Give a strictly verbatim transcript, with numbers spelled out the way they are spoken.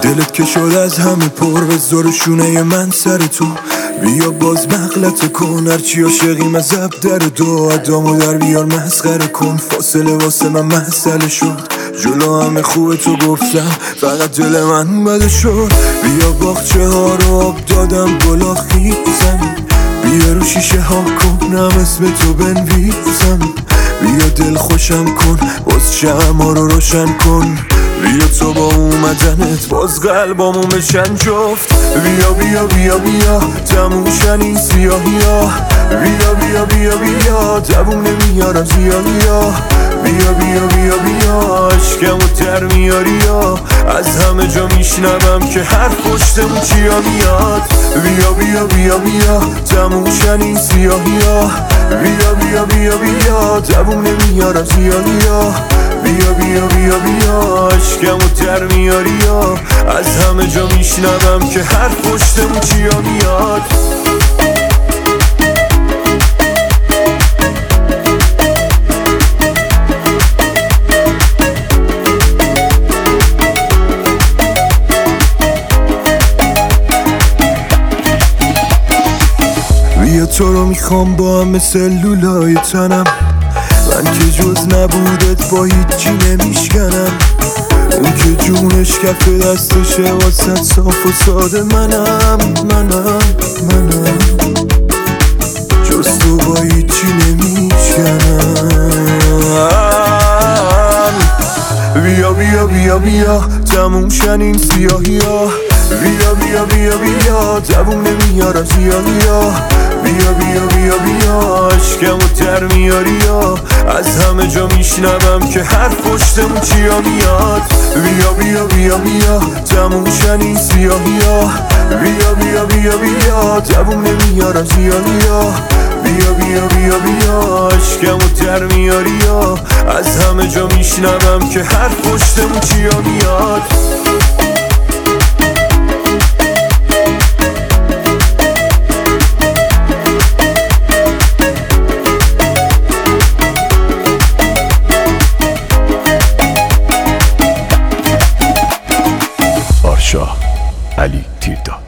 دلت که شد از همه پر بذار شونه من سر تو. بیا باز مغلطه کن هرچی عاشقیم از اب در دو ادامو در بیار مسخره کن. فاصله واسه من مسئله شد جلو همه خوبه تو گفتم فقط دل من بده شد. بیا باغچه ها رو آب دادم گلا خیزم بیا رو شیشه ها کنم اسم تو بنویسم. بیا دل خوشم کن باز شمع رو روشن کن. بیا تو با اومدنت باز قلبامو بشن جفت. بیا بیا بیا بیا تموشن این سیاهی ها. بیا بیا بیا بیا دووم نمیارم زیادیا. بیا بیا بیا بیا عشقمو در میاری یا از همه جا میشنوم که حرف پشتمون چیا میاد. بیا بیا بیا بیا تموشن این سیاهی ها. بیا بیا بیا بیا دووم نمیارم زیادیا. بیا بیا بیا بیا عشقمو در میاری یا از همه جا میشنوم که حرف پشتمون چیا میاد. بیا تو رو میخوام با هم مثل لولای تنم. من که جز نبودت با هیچی نمیشکنم. اون که جونش کف دستشه واسه صاف و ساده منم منم منم جز تو با هیچی نمیشکنم. بیا بیا بیا بیا تموشن این سیاهی ها. بیا بیا بیا بیا دووم نمیارم زیادی ها. بیا بیا بیا بیا عشقمو در میاری یا از همه جا میشنوم که حرف پشتمون چیا میاد. بیا بیا بیا بیا تموشن این سیاهی ها. بیا بیا بیا بیا دووم نمیارم زیادی ها. بیا بیا بیا بیا عشقمو در میاری یا از همه جا میشنوم که حرف پشتمون چیا میاد. علی تیرداد.